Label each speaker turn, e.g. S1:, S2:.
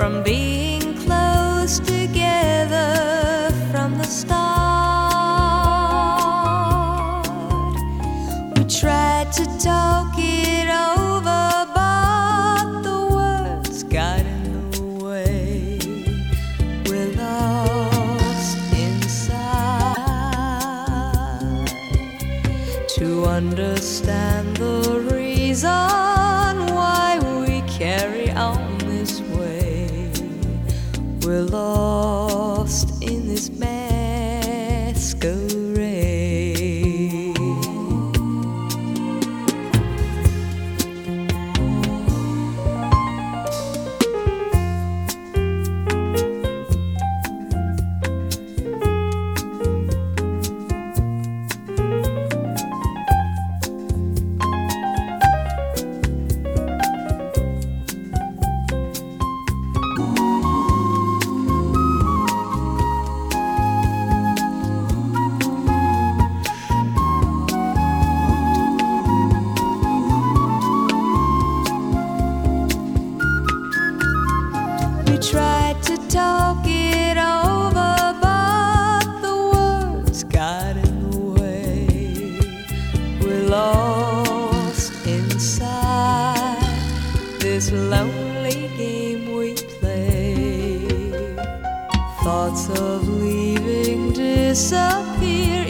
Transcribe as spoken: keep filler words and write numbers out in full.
S1: from being close together from the start. We tried to talk it over, but the words got in the way. We're lost inside to understand the reason why we carry on this way. We're lost in this masquerade. We tried to talk it over, but the words got in the way. We're lost inside this lonely game we play. Thoughts of leaving disappear